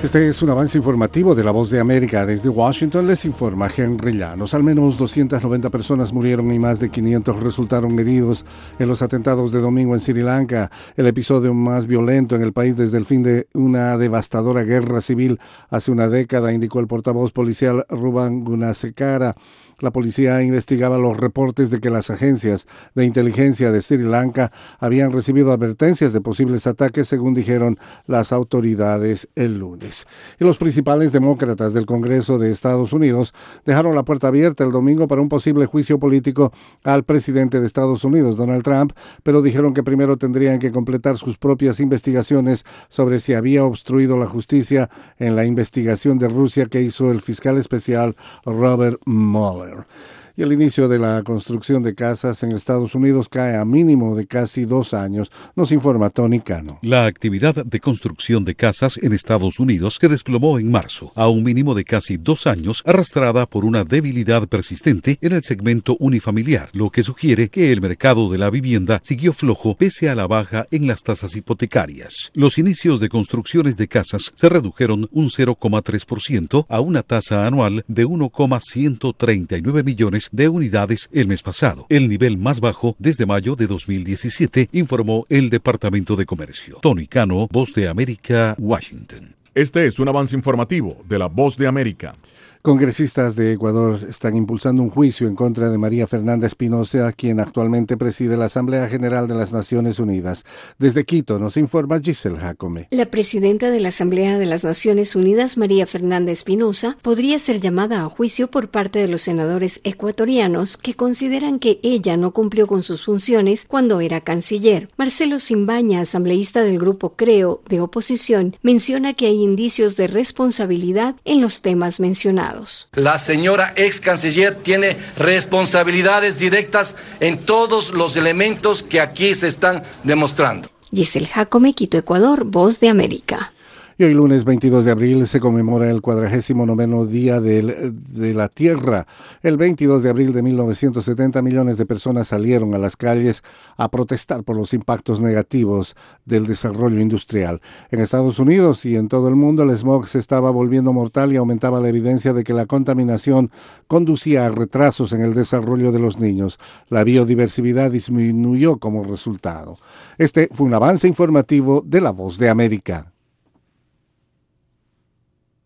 Este es un avance informativo de La Voz de América. Desde Washington les informa Henry Llanos. Al menos 290 personas murieron y más de 500 resultaron heridos en los atentados de domingo en Sri Lanka, el episodio más violento en el país desde el fin de una devastadora guerra civil hace una década, indicó el portavoz policial Ruban Gunasekara. La policía investigaba los reportes de que las agencias de inteligencia de Sri Lanka habían recibido advertencias de posibles ataques, según dijeron las autoridades el lunes. Y los principales demócratas del Congreso de Estados Unidos dejaron la puerta abierta el domingo para un posible juicio político al presidente de Estados Unidos, Donald Trump, pero dijeron que primero tendrían que completar sus propias investigaciones sobre si había obstruido la justicia en la investigación de Rusia que hizo el fiscal especial Robert Mueller. Y el inicio de la construcción de casas en Estados Unidos cae a mínimo de casi 2 años, nos informa Tony Cano. La actividad de construcción de casas en Estados Unidos se desplomó en marzo, a un mínimo de casi 2 años, arrastrada por una debilidad persistente en el segmento unifamiliar, lo que sugiere que el mercado de la vivienda siguió flojo pese a la baja en las tasas hipotecarias. Los inicios de construcciones de casas se redujeron un 0,3% a una tasa anual de 1,139 millones de unidades el mes pasado, el nivel más bajo desde mayo de 2017, informó el Departamento de Comercio. Tony Cano, Voz de América, Washington. Este es un avance informativo de La Voz de América. Congresistas de Ecuador están impulsando un juicio en contra de María Fernanda Espinosa, quien actualmente preside la Asamblea General de las Naciones Unidas. Desde Quito nos informa Giselle Jacome. La presidenta de la Asamblea de las Naciones Unidas, María Fernanda Espinosa, podría ser llamada a juicio por parte de los senadores ecuatorianos que consideran que ella no cumplió con sus funciones cuando era canciller. Marcelo Simbaña, asambleísta del grupo Creo de oposición, menciona que hay indicios de responsabilidad en los temas mencionados. La señora ex canciller tiene responsabilidades directas en todos los elementos que aquí se están demostrando. Giselle Jacome, Quito, Ecuador, Voz de América. Y hoy lunes 22 de abril se conmemora el 49º Día de la Tierra. El 22 de abril de 1970 millones de personas salieron a las calles a protestar por los impactos negativos del desarrollo industrial. En Estados Unidos y en todo el mundo el smog se estaba volviendo mortal y aumentaba la evidencia de que la contaminación conducía a retrasos en el desarrollo de los niños. La biodiversidad disminuyó como resultado. Este fue un avance informativo de La Voz de América.